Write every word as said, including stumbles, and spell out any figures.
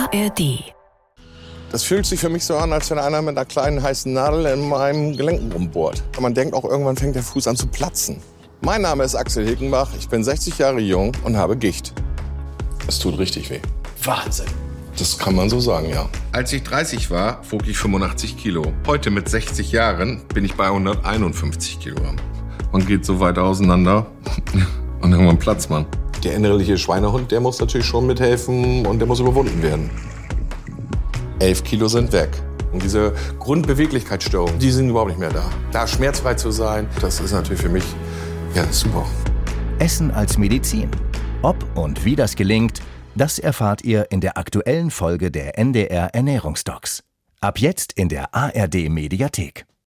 R D. Das fühlt sich für mich so an, als wenn einer mit einer kleinen heißen Nadel in meinem Gelenk rumbohrt. Und man denkt auch, irgendwann fängt der Fuß an zu platzen. Mein Name ist Axel Hickenbach, ich bin sechzig Jahre jung und habe Gicht. Es tut richtig weh. Wahnsinn. Das kann man so sagen, ja. Als ich dreißig war, wog ich fünfundachtzig Kilo. Heute mit sechzig Jahren bin ich bei hunderteinundfünfzig Kilogramm. Man geht so weit auseinander und irgendwann platzt man. Der innerliche Schweinehund, der muss natürlich schon mithelfen und der muss überwunden werden. Elf Kilo sind weg. Und diese Grundbeweglichkeitsstörungen, die sind überhaupt nicht mehr da. Da schmerzfrei zu sein, das ist natürlich für mich ja, super. Essen als Medizin. Ob und wie das gelingt, das erfahrt ihr in der aktuellen Folge der N D R Ernährungsdocs. Ab jetzt in der A R D Mediathek.